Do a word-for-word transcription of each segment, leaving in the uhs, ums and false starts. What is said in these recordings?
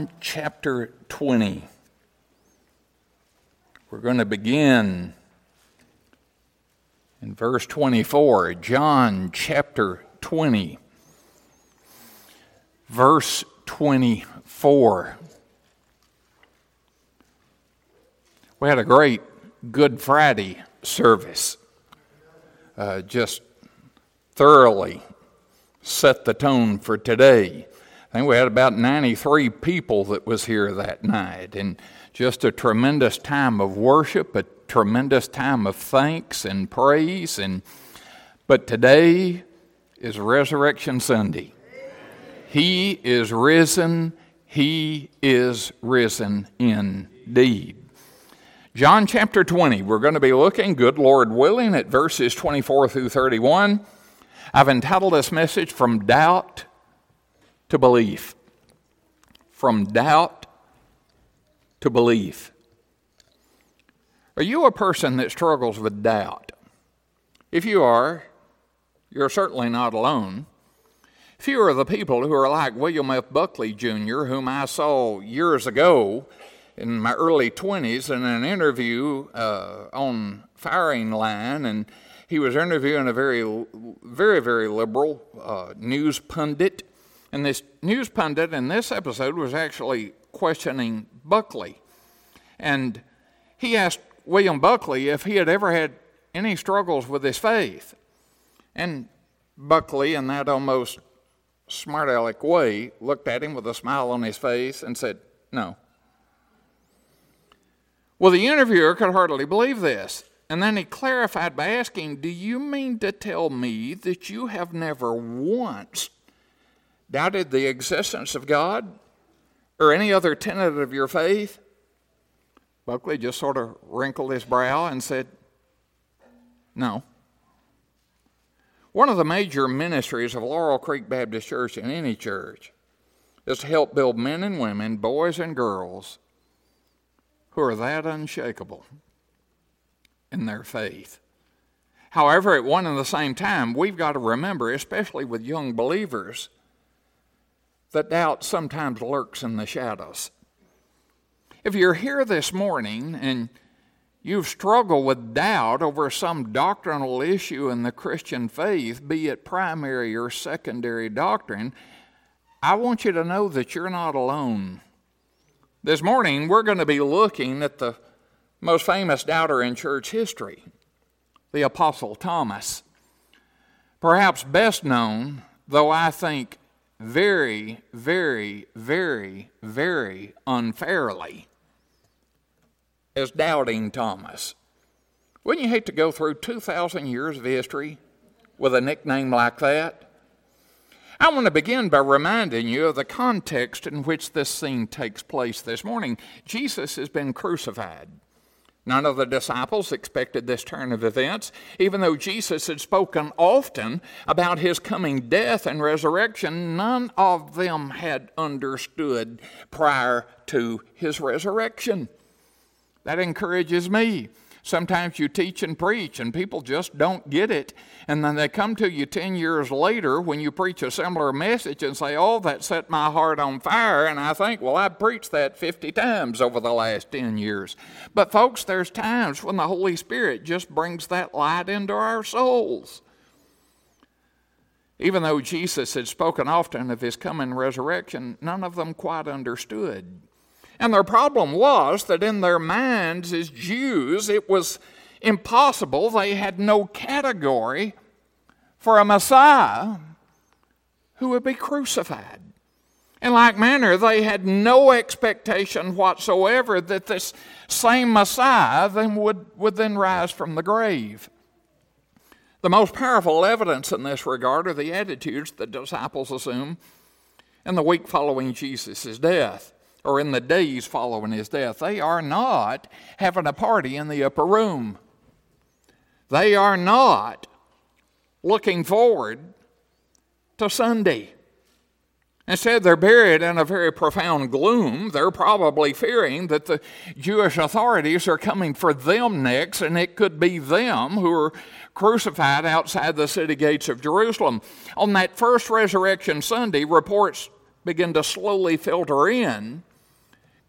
John chapter twenty. We're going to begin in verse twenty-four. John chapter twenty, verse twenty-four. We had a great Good Friday service. Uh, just thoroughly set the tone for today. I think we had about ninety-three people that was here that night, and just a tremendous time of worship, a tremendous time of thanks and praise. And but today is Resurrection Sunday. He is risen. He is risen indeed. John chapter twenty, we're going to be looking, good Lord willing, at verses twenty-four through thirty-one. I've entitled this message, From Doubt to Belief. From Doubt to Belief. Are you a person that struggles with doubt? If you are, you're certainly not alone. Few are the people who are like William F. Buckley, Junior, whom I saw years ago in my early twenties in an interview uh, on Firing Line, and he was interviewing a very, very, very liberal uh, news pundit. And this news pundit in this episode was actually questioning Buckley. And he asked William Buckley if he had ever had any struggles with his faith. And Buckley, in that almost smart-aleck way, looked at him with a smile on his face and said, "No." Well, the interviewer could hardly believe this. And then he clarified by asking, "Do you mean to tell me that you have never once doubted the existence of God or any other tenet of your faith?" Buckley just sort of wrinkled his brow and said, "No." One of the major ministries of Laurel Creek Baptist Church in any church is to help build men and women, boys and girls, who are that unshakable in their faith. However, at one and the same time, we've got to remember, especially with young believers, that doubt sometimes lurks in the shadows. If you're here this morning and you've struggled with doubt over some doctrinal issue in the Christian faith, be it primary or secondary doctrine, I want you to know that you're not alone. This morning, we're going to be looking at the most famous doubter in church history, the Apostle Thomas. Perhaps best known, though I think very, very, very, very unfairly, as Doubting Thomas. Wouldn't you hate to go through two thousand years of history with a nickname like that? I want to begin by reminding you of the context in which this scene takes place this morning. Jesus has been crucified. None of the disciples expected this turn of events. Even though Jesus had spoken often about his coming death and resurrection, none of them had understood prior to his resurrection. That encourages me. Sometimes you teach and preach and people just don't get it. And then they come to you ten years later when you preach a similar message and say, "Oh, that set my heart on fire." And I think, well, I've preached that fifty times over the last ten years. But folks, there's times when the Holy Spirit just brings that light into our souls. Even though Jesus had spoken often of his coming resurrection, none of them quite understood. And their problem was that in their minds as Jews, it was impossible. They had no category for a Messiah who would be crucified. In like manner, they had no expectation whatsoever that this same Messiah then would, would then rise from the grave. The most powerful evidence in this regard are the attitudes the disciples assume in the week following Jesus' death, or in the days following his death. They are not having a party in the upper room. They are not looking forward to Sunday. Instead, they're buried in a very profound gloom. They're probably fearing that the Jewish authorities are coming for them next, and it could be them who are crucified outside the city gates of Jerusalem. On that first Resurrection Sunday, reports begin to slowly filter in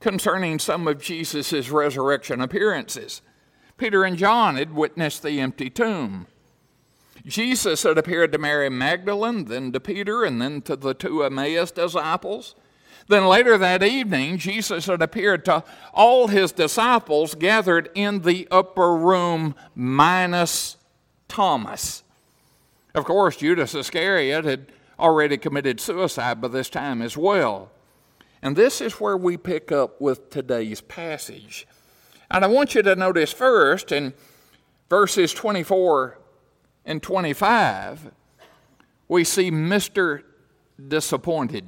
concerning some of Jesus' resurrection appearances. Peter and John had witnessed the empty tomb. Jesus had appeared to Mary Magdalene, then to Peter, and then to the two Emmaus disciples. Then later that evening, Jesus had appeared to all his disciples gathered in the upper room minus Thomas. Of course, Judas Iscariot had already committed suicide by this time as well. And this is where we pick up with today's passage. And I want you to notice first in verses twenty-four and twenty-five, we see Mister Disappointed.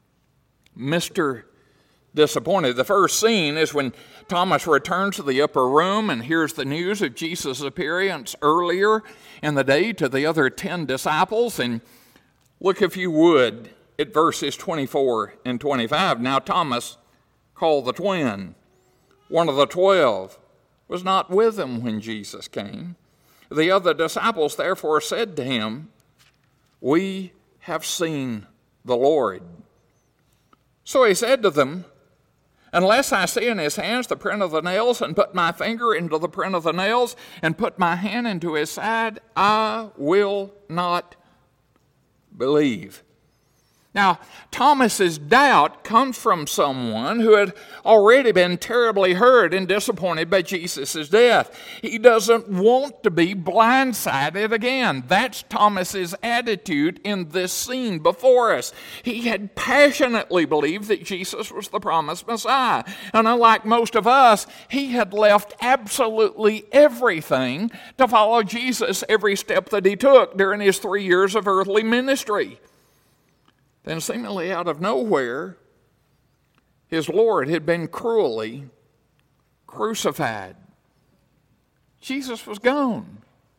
Mister Disappointed. The first scene is when Thomas returns to the upper room and hears the news of Jesus' appearance earlier in the day to the other ten disciples. And look, if you would, at verses twenty-four and twenty-five. Now Thomas, called the twin, one of the twelve, was not with him when Jesus came. The other disciples therefore said to him, "We have seen the Lord." So he said to them, "Unless I see in his hands the print of the nails, and put my finger into the print of the nails, and put my hand into his side, I will not believe." Now, Thomas's doubt comes from someone who had already been terribly hurt and disappointed by Jesus' death. He doesn't want to be blindsided again. That's Thomas's attitude in this scene before us. He had passionately believed that Jesus was the promised Messiah. And unlike most of us, he had left absolutely everything to follow Jesus every step that he took during his three years of earthly ministry. Then seemingly out of nowhere, his Lord had been cruelly crucified. Jesus was gone.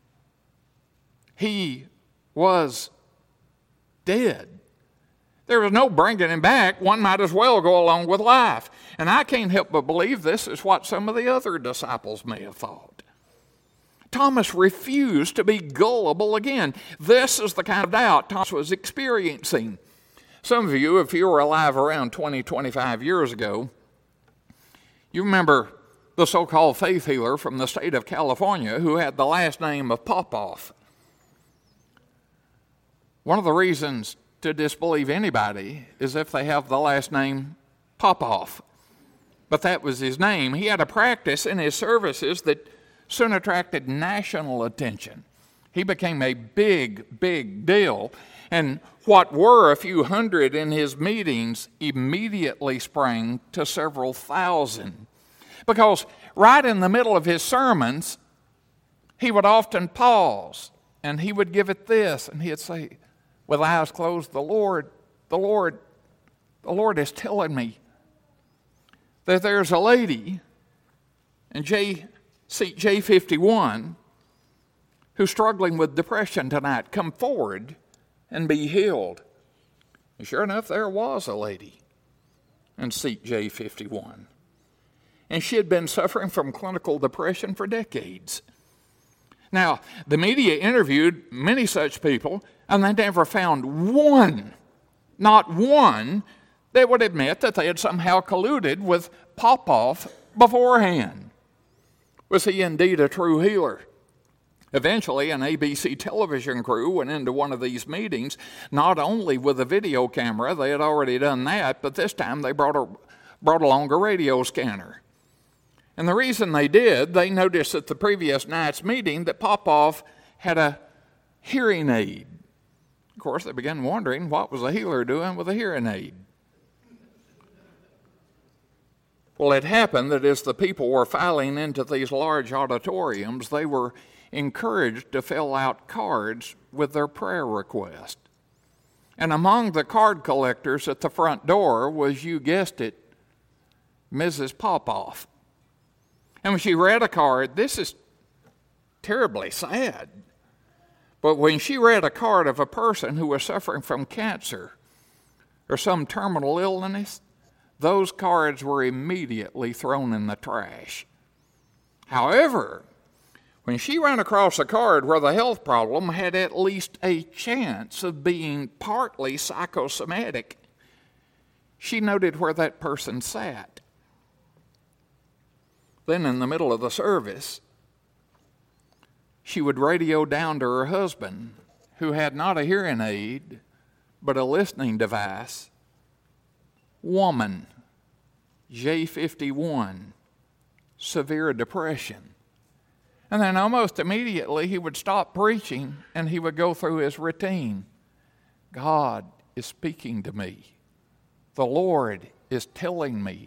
He was dead. There was no bringing him back. One might as well go along with life. And I can't help but believe this is what some of the other disciples may have thought. Thomas refused to be gullible again. This is the kind of doubt Thomas was experiencing. Some of you, if you were alive around twenty, twenty-five years ago, you remember the so-called faith healer from the state of California who had the last name of Popoff. One of the reasons to disbelieve anybody is if they have the last name Popoff. But that was his name. He had a practice in his services that soon attracted national attention. He became a big, big deal. And what were a few hundred in his meetings immediately sprang to several thousand. Because right in the middle of his sermons, he would often pause and he would give it this. And he'd say, with eyes closed, the Lord, the Lord, the Lord is telling me that there's a lady in J, seat J fifty-one who's struggling with depression tonight. Come forward and be healed. And sure enough, there was a lady in seat J fifty-one. And she had been suffering from clinical depression for decades. Now, the media interviewed many such people, and they never found one, not one, that would admit that they had somehow colluded with Popoff beforehand. Was he indeed a true healer? Eventually, an A B C television crew went into one of these meetings, not only with a video camera, they had already done that, but this time they brought, a, brought along a radio scanner. And the reason they did, they noticed at the previous night's meeting that Popoff had a hearing aid. Of course, they began wondering what was a healer doing with a hearing aid. Well, it happened that as the people were filing into these large auditoriums, they were encouraged to fill out cards with their prayer request. And among the card collectors at the front door was, you guessed it, Missus Popoff. And when she read a card, this is terribly sad, but when she read a card of a person who was suffering from cancer or some terminal illness, those cards were immediately thrown in the trash. However, when she ran across a card where the health problem had at least a chance of being partly psychosomatic, she noted where that person sat. Then in the middle of the service, she would radio down to her husband, who had not a hearing aid, but a listening device. Woman, J fifty-one, severe depression. And then almost immediately he would stop preaching and he would go through his routine. God is speaking to me. The Lord is telling me.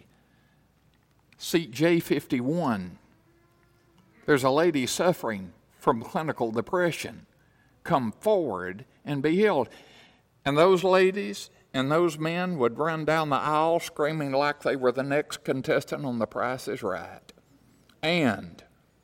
Seat J fifty-one, there's a lady suffering from clinical depression. Come forward and be healed. And those ladies and those men would run down the aisle screaming like they were the next contestant on The Price is Right. And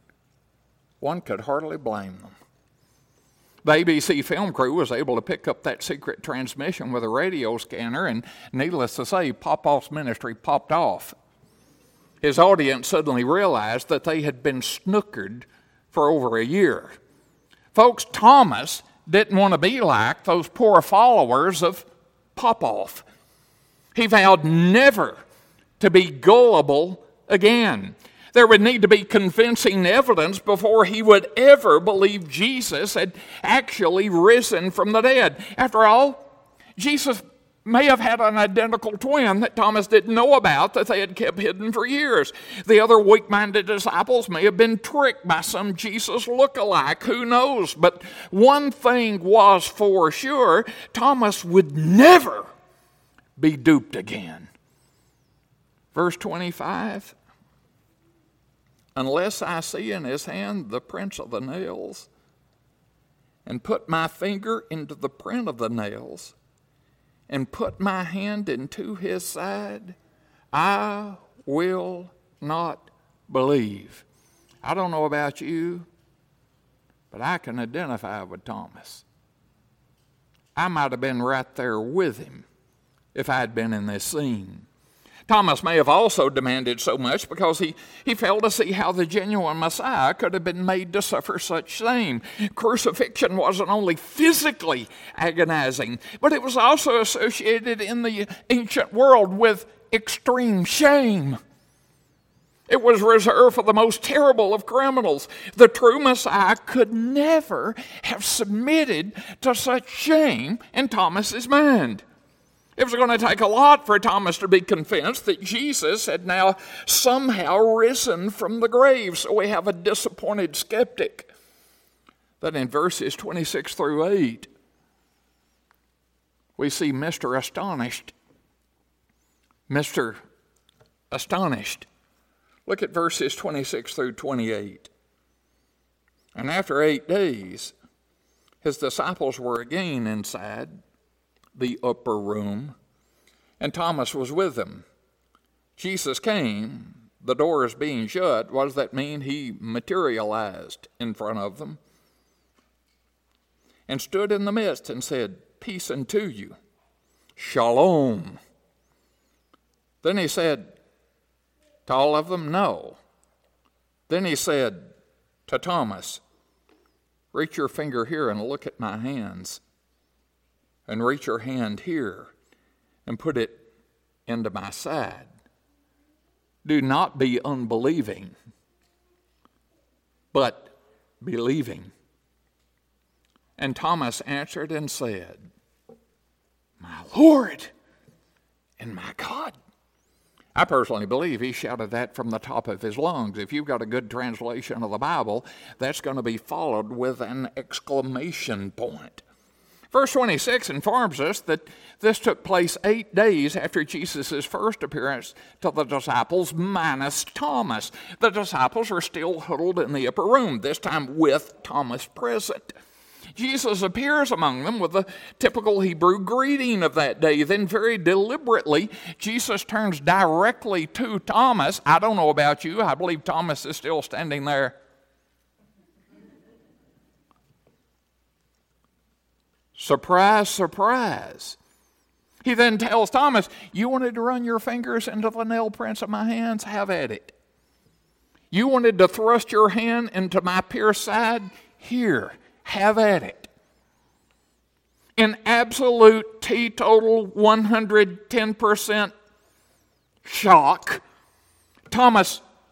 one could hardly blame them. The A B C film crew was able to pick up that secret transmission with a radio scanner, and needless to say, Popoff's ministry popped off. His audience suddenly realized that they had been snookered for over a year. Folks, Thomas didn't want to be like those poor followers of Popoff. He vowed never to be gullible again. There would need to be convincing evidence before he would ever believe Jesus had actually risen from the dead. After all, Jesus may have had an identical twin that Thomas didn't know about that they had kept hidden for years. The other weak-minded disciples may have been tricked by some Jesus look-alike. Who knows? But one thing was for sure, Thomas would never be duped again. Verse twenty-five, unless I see in his hand the prints of the nails, and put my finger into the print of the nails, and put my hand into his side, I will not believe. I don't know about you, but I can identify with Thomas. I might have been right there with him if I had been in this scene. Thomas may have also demanded so much because he, he failed to see how the genuine Messiah could have been made to suffer such shame. Crucifixion wasn't only physically agonizing, but it was also associated in the ancient world with extreme shame. It was reserved for the most terrible of criminals. The true Messiah could never have submitted to such shame in Thomas's mind. It was going to take a lot for Thomas to be convinced that Jesus had now somehow risen from the grave. So we have a disappointed skeptic. Then in verses twenty-six through eight, we see Mister Astonished. Mister Astonished. Look at verses twenty-six through twenty-eight. And after eight days, his disciples were again inside the upper room, and Thomas was with them. Jesus came, the doors being shut. What does that mean? He materialized in front of them and stood in the midst and said, peace unto you. Shalom. Then he said to all of them, no. Then he said to Thomas, reach your finger here and look at my hands. And reach your hand here and put it into my side. Do not be unbelieving, but believing. And Thomas answered and said, my Lord and my God. I personally believe he shouted that from the top of his lungs. If you've got a good translation of the Bible, that's going to be followed with an exclamation point. Verse twenty-six informs us that this took place eight days after Jesus' first appearance to the disciples, minus Thomas. The disciples were still huddled in the upper room, this time with Thomas present. Jesus appears among them with the typical Hebrew greeting of that day. Then very deliberately, Jesus turns directly to Thomas. I don't know about you. I believe Thomas is still standing there. Surprise, surprise. He then tells Thomas, you wanted to run your fingers into the nail prints of my hands? Have at it. You wanted to thrust your hand into my pierced side? Here, have at it. In absolute, teetotal, one hundred ten percent shock, Thomas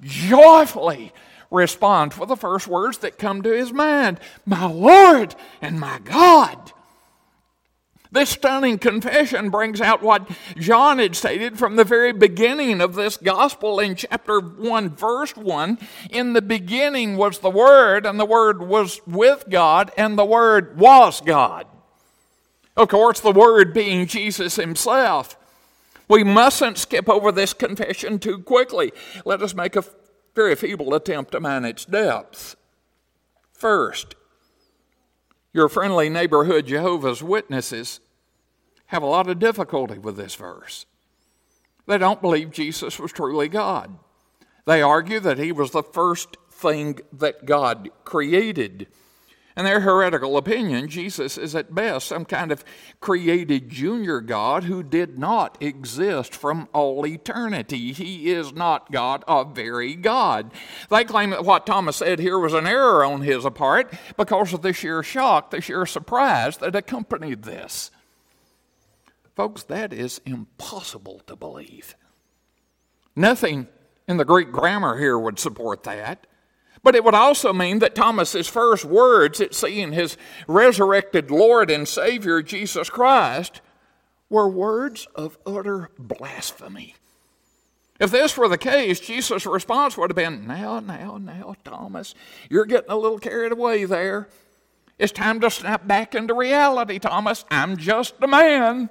joyfully responds with the first words that come to his mind, "My Lord and my God." This stunning confession brings out what John had stated from the very beginning of this gospel in chapter one, verse one. In the beginning was the Word, and the Word was with God, and the Word was God. Of course, the Word being Jesus himself. We mustn't skip over this confession too quickly. Let us make a very feeble attempt to mine its depths. First, your friendly neighborhood Jehovah's Witnesses have a lot of difficulty with this verse. They don't believe Jesus was truly God. They argue that he was the first thing that God created. In their heretical opinion, Jesus is at best some kind of created junior God who did not exist from all eternity. He is not God, a very God. They claim that what Thomas said here was an error on his part because of the sheer shock, the sheer surprise that accompanied this. Folks, that is impossible to believe. Nothing in the Greek grammar here would support that. But it would also mean that Thomas's first words at seeing his resurrected Lord and Savior, Jesus Christ, were words of utter blasphemy. If this were the case, Jesus' response would have been, now, now, now, Thomas, you're getting a little carried away there. It's time to snap back into reality, Thomas. I'm just a man.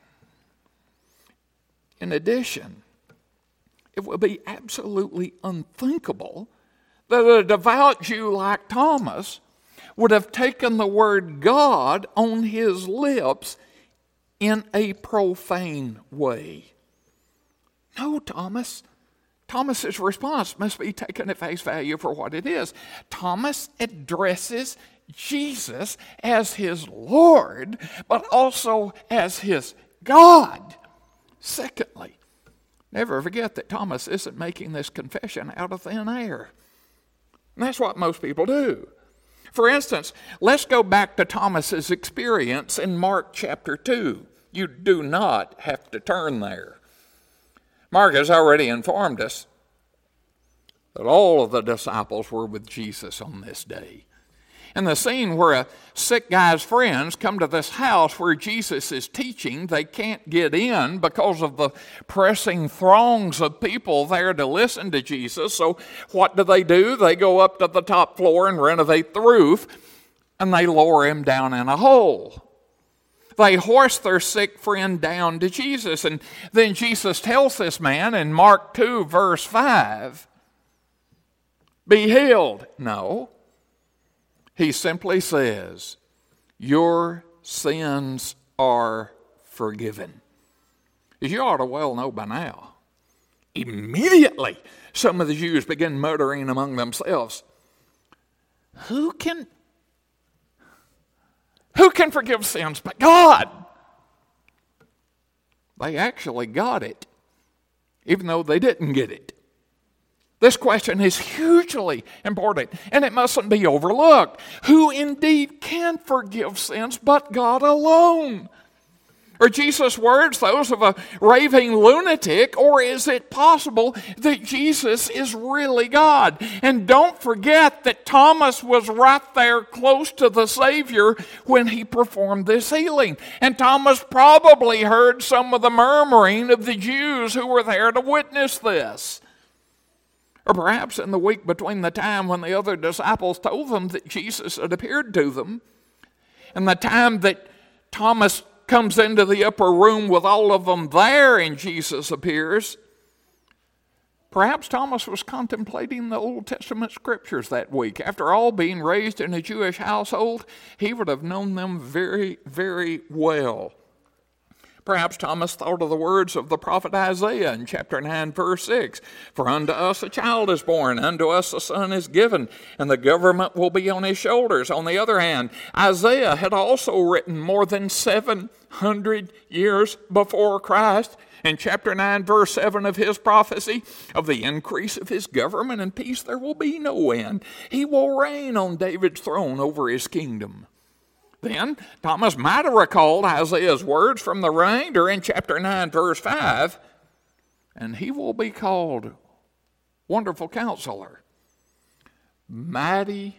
In addition, it would be absolutely unthinkable that a devout Jew like Thomas would have taken the word God on his lips in a profane way. No, Thomas. Thomas's response must be taken at face value for what it is. Thomas addresses Jesus as his Lord, but also as his God. Secondly, never forget that Thomas isn't making this confession out of thin air. And that's what most people do. For instance, let's go back to Thomas's experience in Mark chapter two. You do not have to turn there. Mark has already informed us that all of the disciples were with Jesus on this day. And the scene where a sick guy's friends come to this house where Jesus is teaching, they can't get in because of the pressing throngs of people there to listen to Jesus. So what do they do? They go up to the top floor and renovate the roof, and they lower him down in a hole. They hoist their sick friend down to Jesus, and then Jesus tells this man in Mark two, verse five, be healed. No. He simply says, your sins are forgiven. As you ought to well know by now, immediately some of the Jews begin muttering among themselves, who can, who can forgive sins but God? They actually got it, even though they didn't get it. This question is hugely important, and it mustn't be overlooked. Who indeed can forgive sins but God alone? Are Jesus' words those of a raving lunatic, or is it possible that Jesus is really God? And don't forget that Thomas was right there close to the Savior when he performed this healing. And Thomas probably heard some of the murmuring of the Jews who were there to witness this. Or perhaps in the week between the time when the other disciples told them that Jesus had appeared to them and the time that Thomas comes into the upper room with all of them there and Jesus appears, perhaps Thomas was contemplating the Old Testament scriptures that week. After all, being raised in a Jewish household, he would have known them very, very well. Perhaps Thomas thought of the words of the prophet Isaiah in chapter nine, verse six. For unto us a child is born, unto us a son is given, and the government will be on his shoulders. On the other hand, Isaiah had also written more than seven hundred years before Christ, in chapter nine, verse seven of his prophecy, of the increase of his government and peace there will be no end. He will reign on David's throne over his kingdom. Then Thomas might have recalled Isaiah's words from the remainder in chapter nine, verse five, and he will be called Wonderful Counselor, Mighty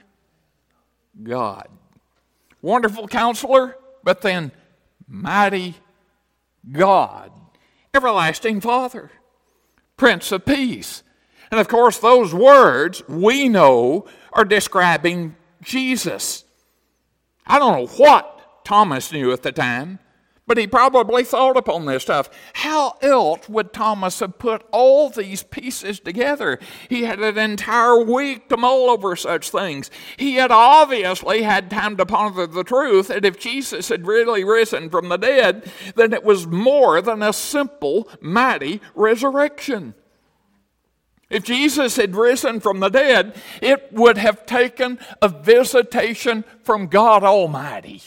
God. Wonderful Counselor, but then Mighty God. Everlasting Father, Prince of Peace. And of course, those words we know are describing Jesus. I don't know what Thomas knew at the time, but he probably thought upon this stuff. How else would Thomas have put all these pieces together? He had an entire week to mull over such things. He had obviously had time to ponder the truth that if Jesus had really risen from the dead, then it was more than a simple, mighty resurrection. If Jesus had risen from the dead, it would have taken a visitation from God Almighty.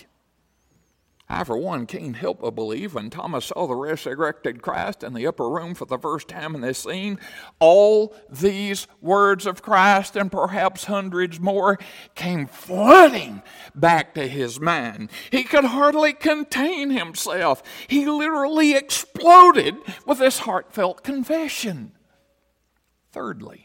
I, for one, can't help but believe when Thomas saw the resurrected Christ in the upper room for the first time in this scene, all these words of Christ and perhaps hundreds more came flooding back to his mind. He could hardly contain himself. He literally exploded with this heartfelt confession. Thirdly,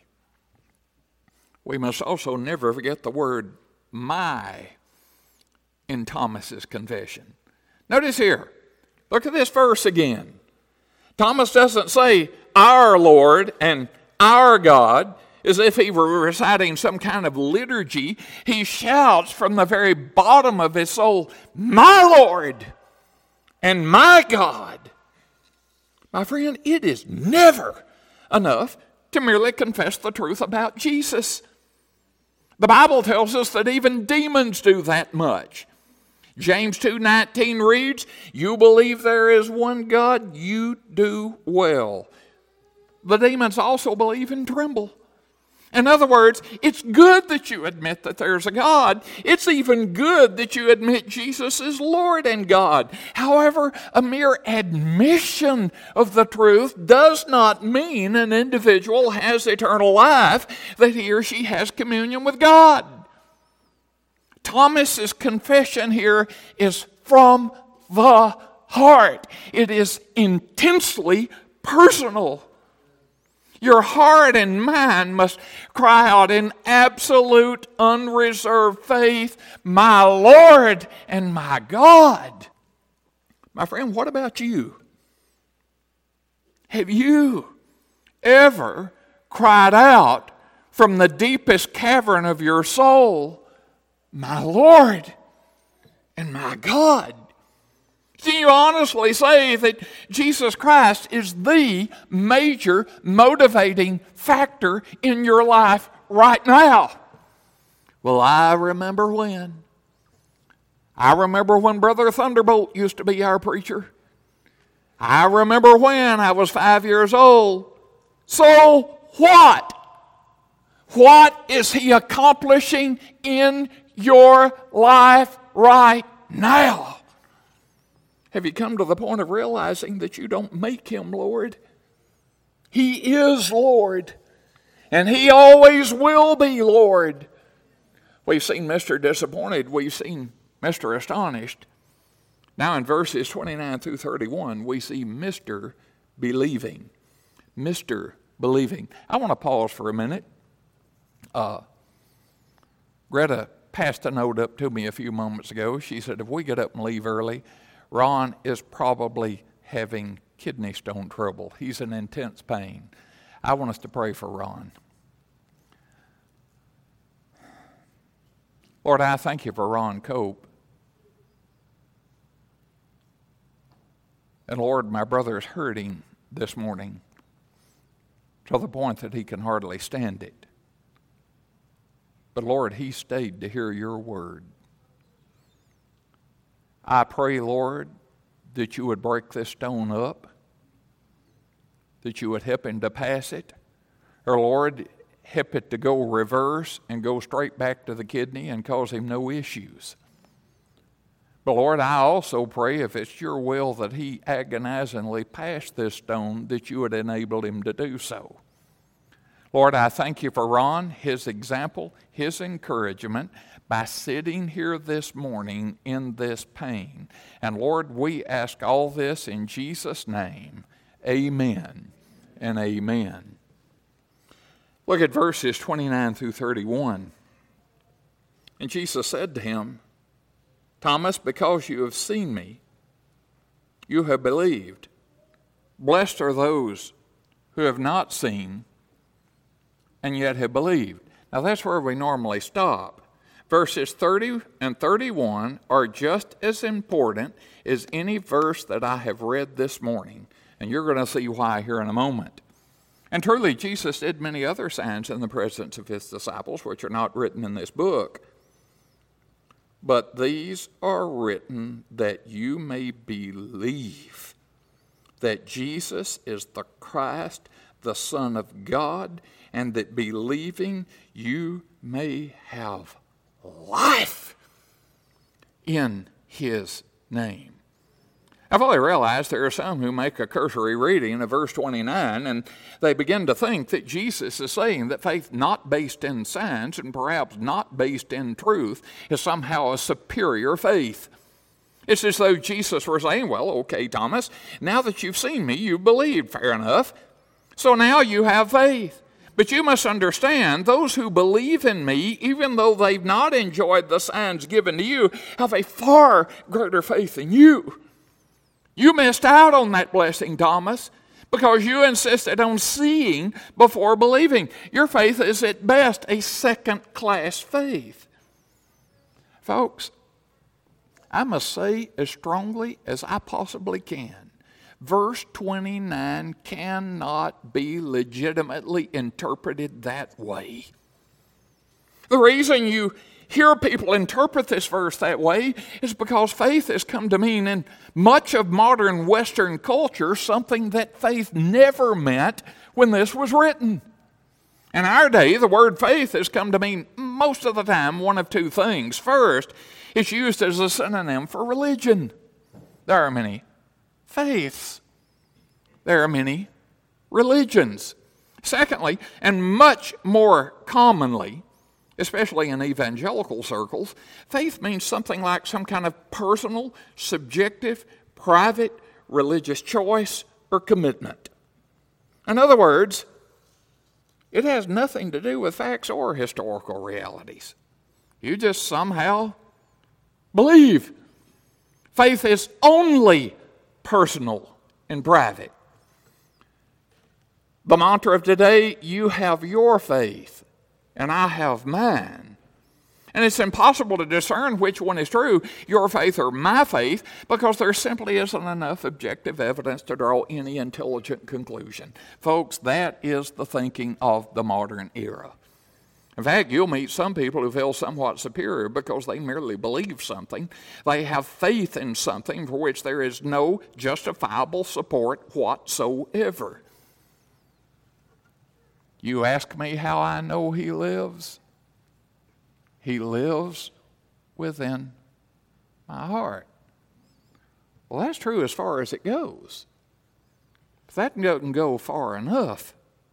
we must also never forget the word my in Thomas's confession. Notice here, look at this verse again. Thomas doesn't say our Lord and our God as if he were reciting some kind of liturgy. He shouts from the very bottom of his soul, my Lord and my God. My friend, it is never enough to merely confess the truth about Jesus. The Bible tells us that even demons do that much. James two nineteen reads, you believe there is one God, you do well. The demons also believe and tremble. In other words, it's good that you admit that there's a God. It's even good that you admit Jesus is Lord and God. However, a mere admission of the truth does not mean an individual has eternal life, that he or she has communion with God. Thomas's confession here is from the heart. It is intensely personal. Your heart and mind must cry out in absolute, unreserved faith, my Lord and my God. My friend, what about you? Have you ever cried out from the deepest cavern of your soul, my Lord and my God? Can you honestly say that Jesus Christ is the major motivating factor in your life right now? Well, I remember when. I remember when Brother Thunderbolt used to be our preacher. I remember when I was five years old. So what? What is he accomplishing in your life right now? Have you come to the point of realizing that you don't make him Lord? He is Lord, and he always will be Lord. We've seen Mister Disappointed. We've seen Mister Astonished. Now in verses twenty-nine through thirty-one, we see Mister Believing. Mister Believing. I want to pause for a minute. Uh, Greta passed a note up to me a few moments ago. She said, if we get up and leave early, Ron is probably having kidney stone trouble. He's in intense pain. I want us to pray for Ron. Lord, I thank you for Ron Cope. And Lord, my brother is hurting this morning to the point that he can hardly stand it. But Lord, he stayed to hear your word. I pray, Lord, that you would break this stone up, that you would help him to pass it, or Lord, help it to go reverse and go straight back to the kidney and cause him no issues. But Lord, I also pray if it's your will that he agonizingly pass this stone, that you would enable him to do so. Lord, I thank you for Ron, his example, his encouragement, by sitting here this morning in this pain. And Lord, we ask all this in Jesus' name. Amen and amen. Look at verses twenty-nine through thirty-one. And Jesus said to him, Thomas, because you have seen me, you have believed. Blessed are those who have not seen and yet have believed. Now that's where we normally stop. Verses thirty and thirty-one are just as important as any verse that I have read this morning. And you're going to see why here in a moment. And truly, Jesus did many other signs in the presence of his disciples, which are not written in this book. But these are written that you may believe that Jesus is the Christ, the Son of God, and that believing you may have life in his name. I fully realize there are some who make a cursory reading of verse twenty-nine and they begin to think that Jesus is saying that faith not based in signs and perhaps not based in truth is somehow a superior faith. It's as though Jesus were saying, well, okay, Thomas, now that you've seen me, you believed, fair enough. So now you have faith. But you must understand, those who believe in me, even though they've not enjoyed the signs given to you, have a far greater faith than you. You missed out on that blessing, Thomas, because you insisted on seeing before believing. Your faith is at best a second-class faith. Folks, I must say as strongly as I possibly can, verse twenty-nine cannot be legitimately interpreted that way. The reason you hear people interpret this verse that way is because faith has come to mean in much of modern Western culture something that faith never meant when this was written. In our day, the word faith has come to mean most of the time one of two things. First, it's used as a synonym for religion. There are many faiths. There are many religions. Secondly, and much more commonly, especially in evangelical circles, faith means something like some kind of personal, subjective, private, religious choice or commitment. In other words, it has nothing to do with facts or historical realities. You just somehow believe. Faith is only personal and private. The mantra of today, you have your faith and I have mine. And it's impossible to discern which one is true, your faith or my faith, because there simply isn't enough objective evidence to draw any intelligent conclusion. Folks, that is the thinking of the modern era. In fact, you'll meet some people who feel somewhat superior because they merely believe something. They have faith in something for which there is no justifiable support whatsoever. You ask me how I know he lives? He lives within my heart. Well, that's true as far as it goes. But that doesn't go far enough.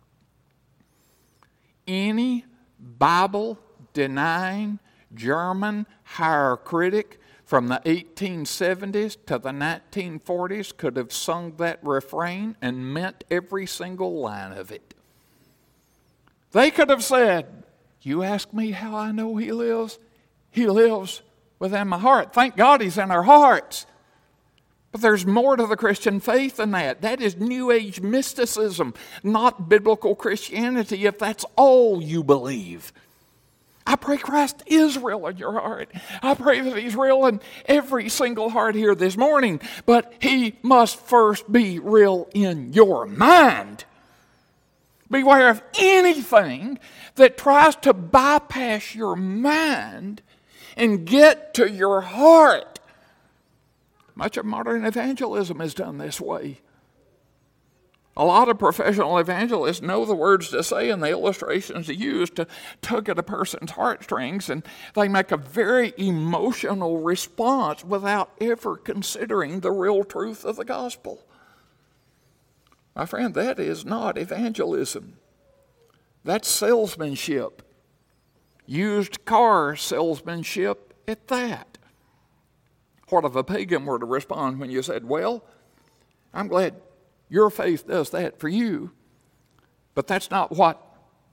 Any Bible-denying German higher critic from the eighteen seventies to the nineteen forties could have sung that refrain and meant every single line of it. They could have said, you ask me how I know he lives? He lives within my heart. Thank God he's in our hearts. But there's more to the Christian faith than that. That is New Age mysticism, not biblical Christianity, if that's all you believe. I pray Christ is real in your heart. I pray that he's real in every single heart here this morning. But he must first be real in your mind. Beware of anything that tries to bypass your mind and get to your heart. Much of modern evangelism is done this way. A lot of professional evangelists know the words to say and the illustrations to use to tug at a person's heartstrings, and they make a very emotional response without ever considering the real truth of the gospel. My friend, that is not evangelism. That's salesmanship. Used car salesmanship at that. What if a pagan were to respond when you said, well, I'm glad your faith does that for you, but that's not what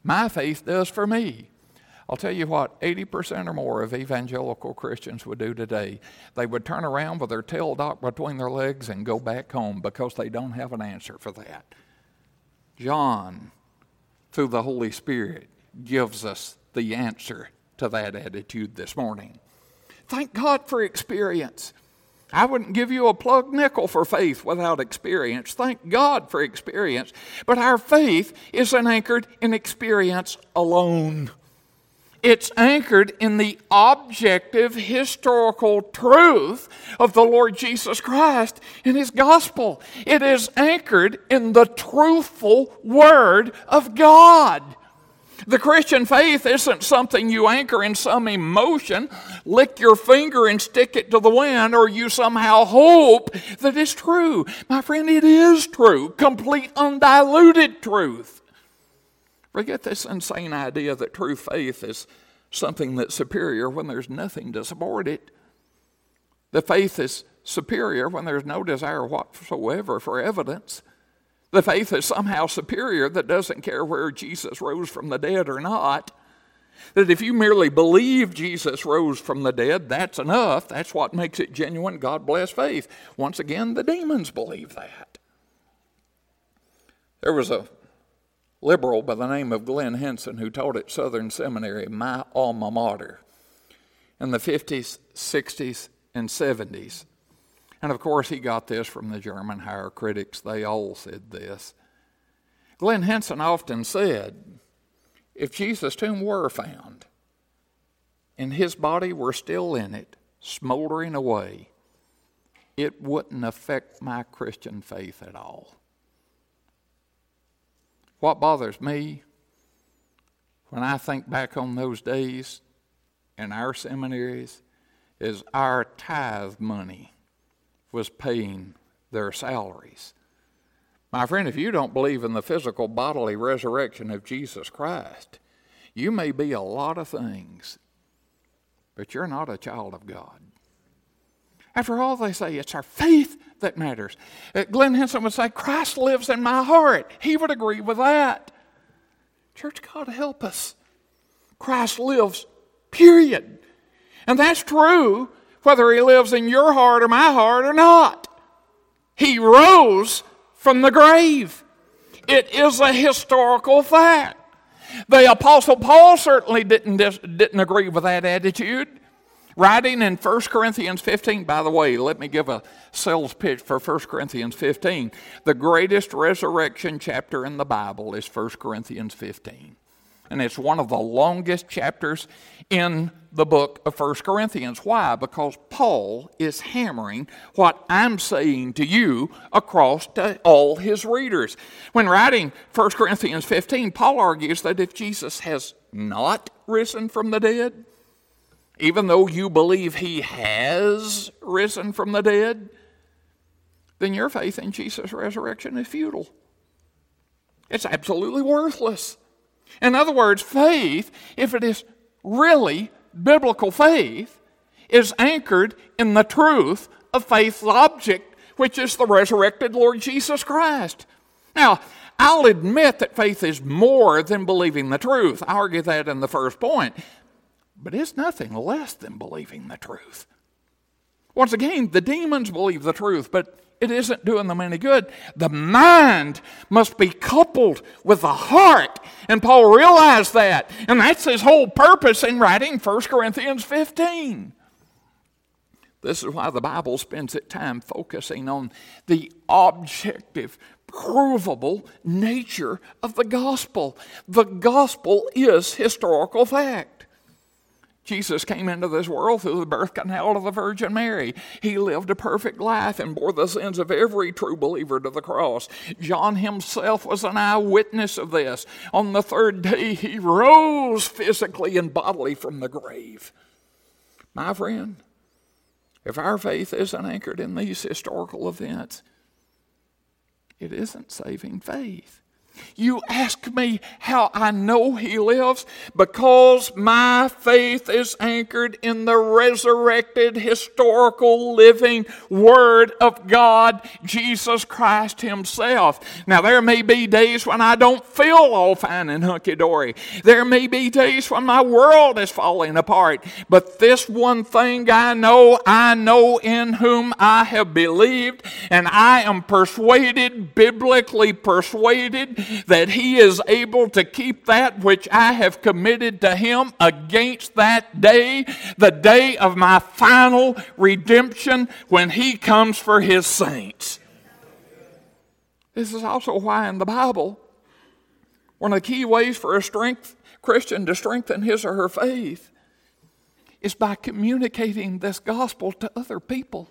My faith does for me. I'll tell you what, eighty percent or more of evangelical Christians would do today. They would turn around with their tail docked between their legs and go back home because they don't have an answer for that. John, through the Holy Spirit, gives us the answer to that attitude this morning. Thank God for experience. I wouldn't give you a plug nickel for faith without experience. Thank God for experience. But our faith isn't anchored in experience alone. It's anchored in the objective historical truth of the Lord Jesus Christ and His gospel. It is anchored in the truthful Word of God. The Christian faith isn't something you anchor in some emotion, lick your finger and stick it to the wind, or you somehow hope that it's true. My friend, it is true. Complete, undiluted truth. Forget this insane idea that true faith is something that's superior when there's nothing to support it. The faith is superior when there's no desire whatsoever for evidence. The faith is somehow superior that doesn't care where Jesus rose from the dead or not. That if you merely believe Jesus rose from the dead, that's enough. That's what makes it genuine, God-blessed faith. Once again, the demons believe that. There was a liberal by the name of Glenn Henson who taught at Southern Seminary, my alma mater, in the fifties, sixties, and seventies. And of course, he got this from the German higher critics. They all said this. Glenn Henson often said, if Jesus' tomb were found and his body were still in it, smoldering away, it wouldn't affect my Christian faith at all. What bothers me when I think back on those days in our seminaries is our tithe money was paying their salaries. My friend, if you don't believe in the physical bodily resurrection of Jesus Christ, you may be a lot of things, but you're not a child of God. After all, they say it's our faith that matters. Uh, Glenn Henson would say, Christ lives in my heart. He would agree with that. Church, God help us. Christ lives, period. And that's true whether He lives in your heart or my heart or not. He rose from the grave. It is a historical fact. The Apostle Paul certainly didn't, didn't agree with that attitude. Writing in First Corinthians fifteen, by the way, let me give a sales pitch for First Corinthians fifteen. The greatest resurrection chapter in the Bible is First Corinthians fifteen. And it's one of the longest chapters in the book of First Corinthians. Why? Because Paul is hammering what I'm saying to you across to all his readers. When writing First Corinthians fifteen, Paul argues that if Jesus has not risen from the dead, even though you believe He has risen from the dead, then your faith in Jesus' resurrection is futile. It's absolutely worthless. In other words, faith, if it is really biblical faith, is anchored in the truth of faith's object, which is the resurrected Lord Jesus Christ. Now, I'll admit that faith is more than believing the truth. I argue that in the first point. But it's nothing less than believing the truth. Once again, the demons believe the truth, but it isn't doing them any good. The mind must be coupled with the heart. And Paul realized that. And that's his whole purpose in writing First Corinthians fifteen. This is why the Bible spends its time focusing on the objective, provable nature of the gospel. The gospel is historical fact. Jesus came into this world through the birth canal of the Virgin Mary. He lived a perfect life and bore the sins of every true believer to the cross. John himself was an eyewitness of this. On the third day, He rose physically and bodily from the grave. My friend, if our faith isn't anchored in these historical events, it isn't saving faith. You ask me how I know He lives? Because my faith is anchored in the resurrected, historical, living Word of God, Jesus Christ Himself. Now, there may be days when I don't feel all fine and hunky-dory. There may be days when my world is falling apart. But this one thing I know, I know in whom I have believed, and I am persuaded, biblically persuaded, that He is able to keep that which I have committed to Him against that day, the day of my final redemption when He comes for His saints. This is also why in the Bible, one of the key ways for a strength, Christian to strengthen his or her faith is by communicating this gospel to other people.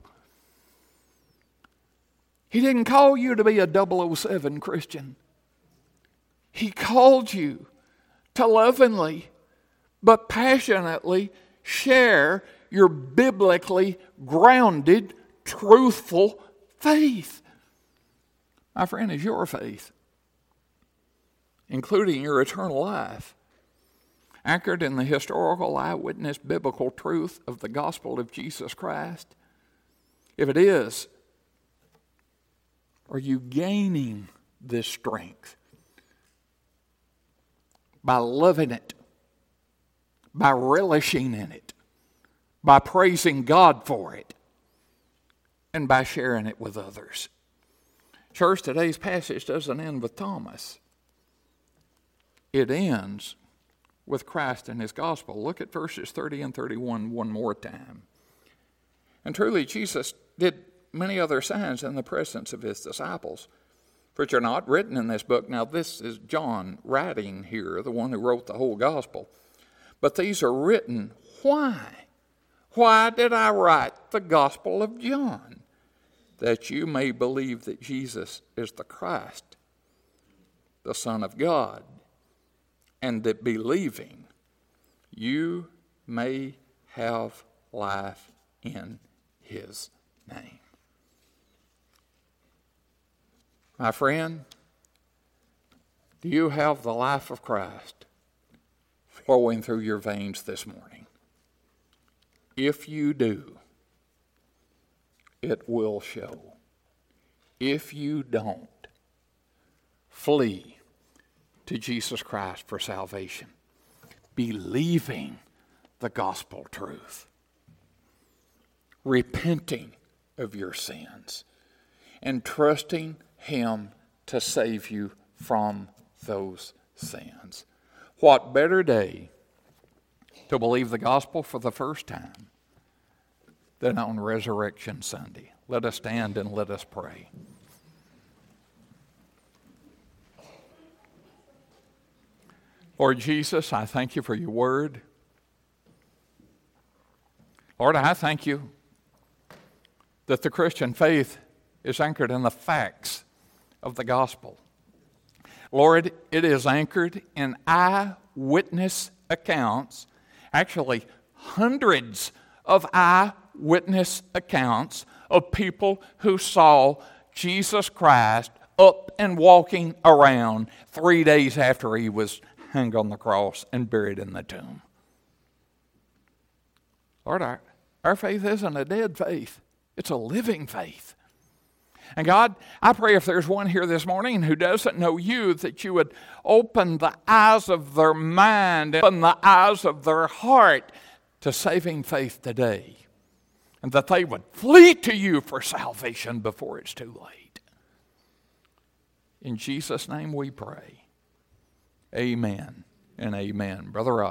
He didn't call you to be a double oh seven Christian. He called you to lovingly but passionately share your biblically grounded, truthful faith. My friend, is your faith, including your eternal life, anchored in the historical, eyewitness, biblical truth of the gospel of Jesus Christ? If it is, are you gaining this strength by loving it, by relishing in it, by praising God for it, and by sharing it with others? Church, today's passage doesn't end with Thomas. It ends with Christ and His gospel. Look at verses thirty and thirty-one one more time. And truly Jesus did many other signs in the presence of His disciples, which are not written in this book. Now this is John writing here, the one who wrote the whole gospel. But these are written, why? Why did I write the gospel of John? That you may believe that Jesus is the Christ, the Son of God, and that believing you may have life in His name. My friend, do you have the life of Christ flowing through your veins this morning? If you do, it will show. If you don't, flee to Jesus Christ for salvation, believing the gospel truth, repenting of your sins, and trusting Him to save you from those sins. What better day to believe the gospel for the first time than on Resurrection Sunday? Let us stand and let us pray. Lord Jesus, I thank You for Your word. Lord, I thank You that the Christian faith is anchored in the facts of the gospel. Lord, it is anchored in eyewitness accounts, actually hundreds of eyewitness accounts of people who saw Jesus Christ up and walking around three days after He was hung on the cross and buried in the tomb. Lord, our, our faith isn't a dead faith. It's a living faith. And God, I pray if there's one here this morning who doesn't know You, that You would open the eyes of their mind, open the eyes of their heart to saving faith today. And that they would flee to You for salvation before it's too late. In Jesus' name we pray. Amen and amen. Brother Ross.